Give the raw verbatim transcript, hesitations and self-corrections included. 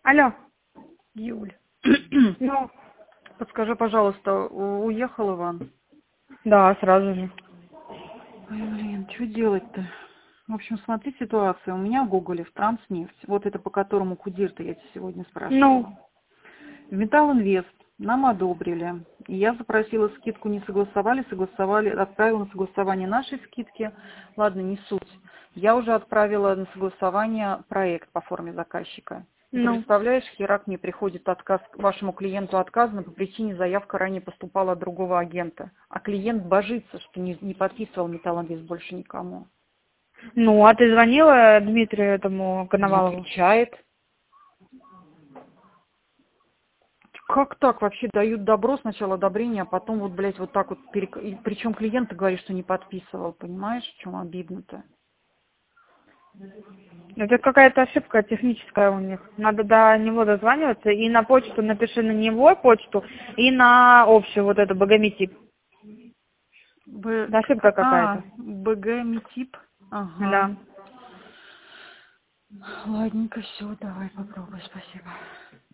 Алло. Юль, Ну, подскажи, пожалуйста, у- уехал Иван? да, сразу же. Ой, блин, что делать-то? В общем, смотри ситуацию. У меня Гоголев, Транснефть. Вот это по которому Кудир-то я тебя сегодня Ну, спрашивала. В Металлинвест нам одобрили. И я запросила скидку, не согласовали, согласовали, отправила на согласование нашей скидки. Ладно, не суть. Я уже отправила на согласование проект по форме заказчика. И ты ну, представляешь, херак мне приходит отказ, вашему клиенту отказано по причине заявка ранее поступала от другого агента. А клиент божится, что не, не подписывал Металлинвест больше никому. ну, а ты звонила Дмитрию этому Не Коновалову? отвечает. Как так вообще дают добро, сначала одобрение, а потом вот, блядь, вот так вот, перек... и причем клиент говорит, что не подписывал, понимаешь, в чем обидно-то? Это какая-то ошибка техническая у них. Надо до него дозваниваться и на почту напиши на него почту и на общую вот эту богометип. Б... Да, ошибка А, какая-то. БГ Митип? Ага. Да. Ладненько, все, давай попробуй, спасибо.